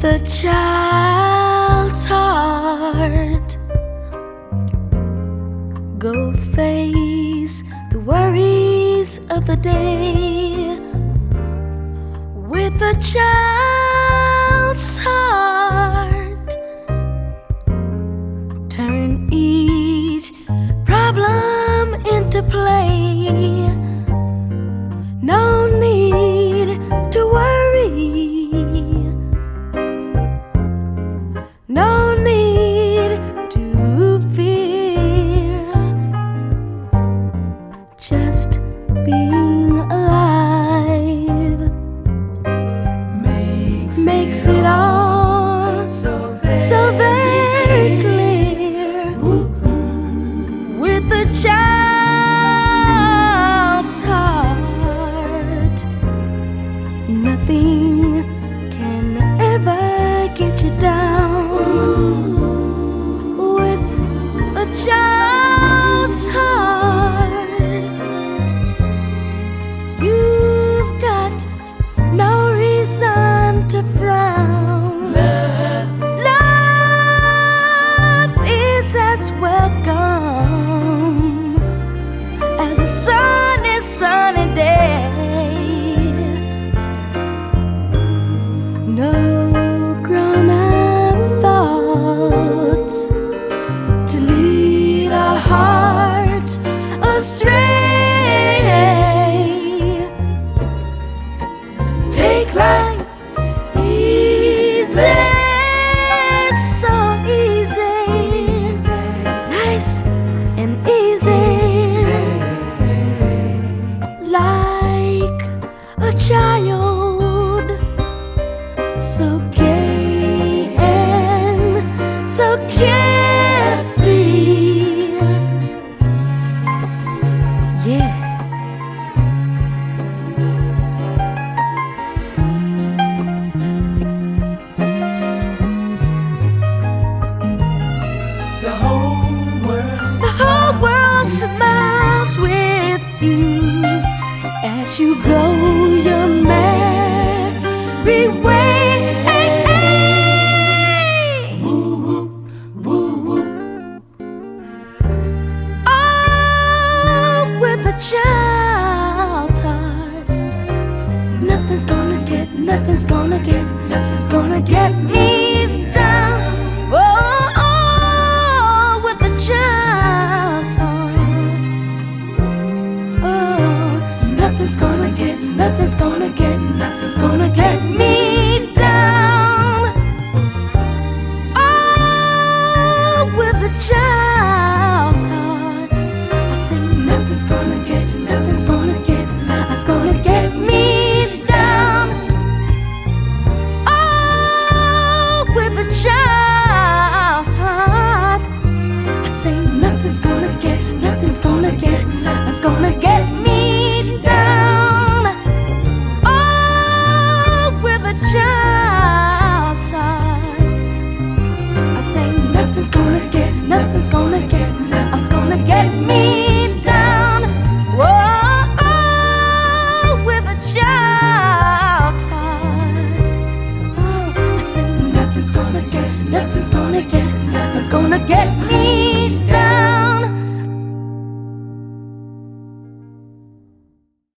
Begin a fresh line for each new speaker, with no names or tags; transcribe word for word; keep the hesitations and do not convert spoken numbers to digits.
a child's heart. Go face the worries of the day with a child's heart. Turn each problem into play. No need to worry. No need to fear. Just being alive
makes,
makes
it,
it all
so very,
so very clear.
Ooh.
With a child's heart, nothing can ever get you down. With a child's heart, you've got no reason to frown.
Love,
Love is as welcome as a sunny, sunny day. No grown-up thoughts to lead our hearts astray. Take life easy, so easy, nice and easy, like a child, so gay and so carefree. Yeah.
the whole world,
The whole world smiles with you as you go your merry way.
woo woo, woo woo.
Oh, with a child's heart, nothing's gonna get, nothing's gonna get, nothing's gonna get me down. Oh, oh, with a child's heart. Oh, nothing's gonna get, nothing's gonna get, nothing's gonna get me down. Oh, with a child's heart, I say nothing's gonna get, nothing's gonna get, nothing's gonna get me down. Oh, with a child's heart, I say nothing's gonna get, nothing's gonna get, nothing's gonna get me down. Oh, with a child's heart, I say nothing's gonna get, nothing's gonna get, nothing's gonna get me down. Whoa, oh, with a child's heart, oh, I say nothing's gonna get, nothing's gonna get, nothing's gonna get me